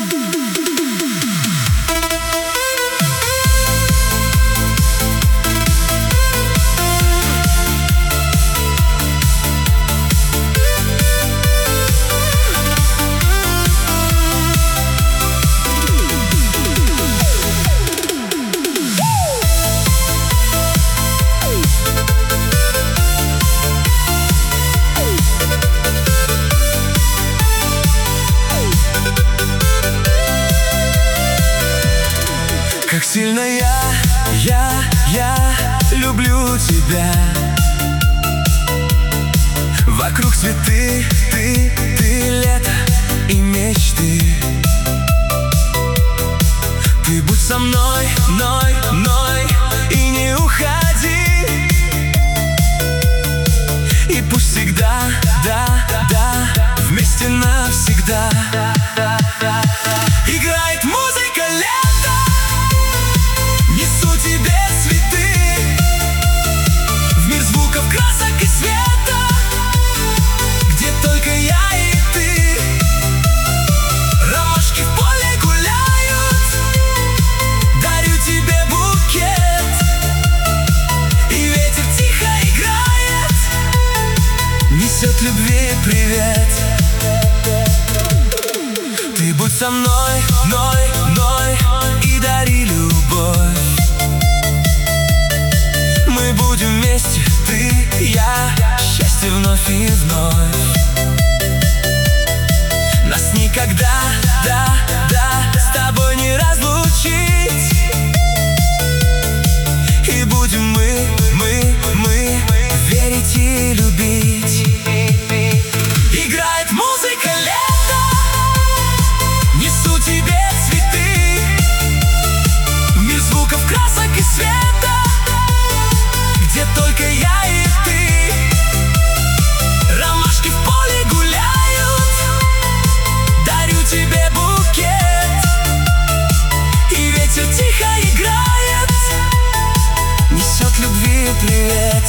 Как сильно я люблю тебя. Вокруг цветы, ты лето и мечты. Ты будь со мной, и не уходи. И пусть всегда, да, вместе навсегда. Играет музыка лета, несу тебе цветы в мир звуков, красок и света, где только я и ты. Ромашки в поле гуляют, дарю тебе букет, и ветер тихо играет, несет любви привет. Ты будь со мной, и дари любовь. Мы будем вместе, ты, я, счастье вновь и вновь. Нас никогда, с тобой не разлучить. И будем мы верить и любить. Играет музыка лета, несу тебе цветы в мир звуков, красок и света, где только я и ты. Ромашки в поле гуляют, дарю тебе букет, и ветер тихо играет, несет любви привет.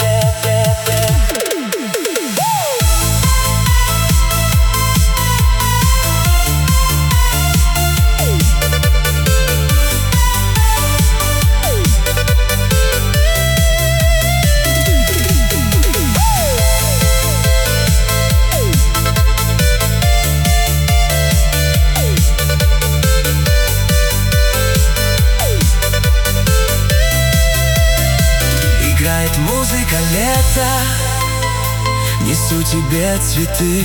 Музыка лета, несу тебе цветы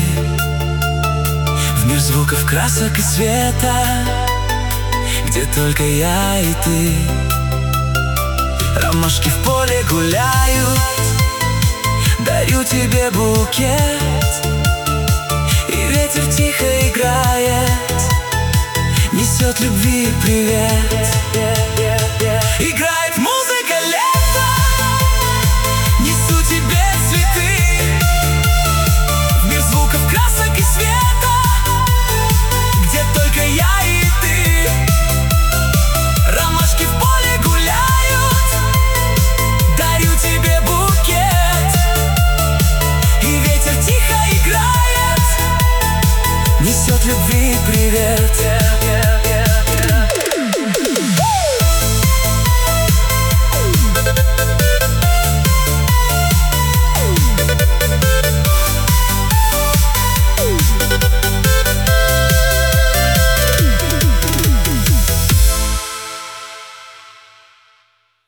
в мир звуков, красок и света, где только я и ты. Ромашки в поле гуляют, дарю тебе букет, и ветер тихо играет, несет любви привет. Играет музыка лета, несу тебе цветы в мир звуков, красок и света, где только я и ты. Ромашки в поле гуляют, дарю тебе букет, и ветер тихо играет, несет любви привет.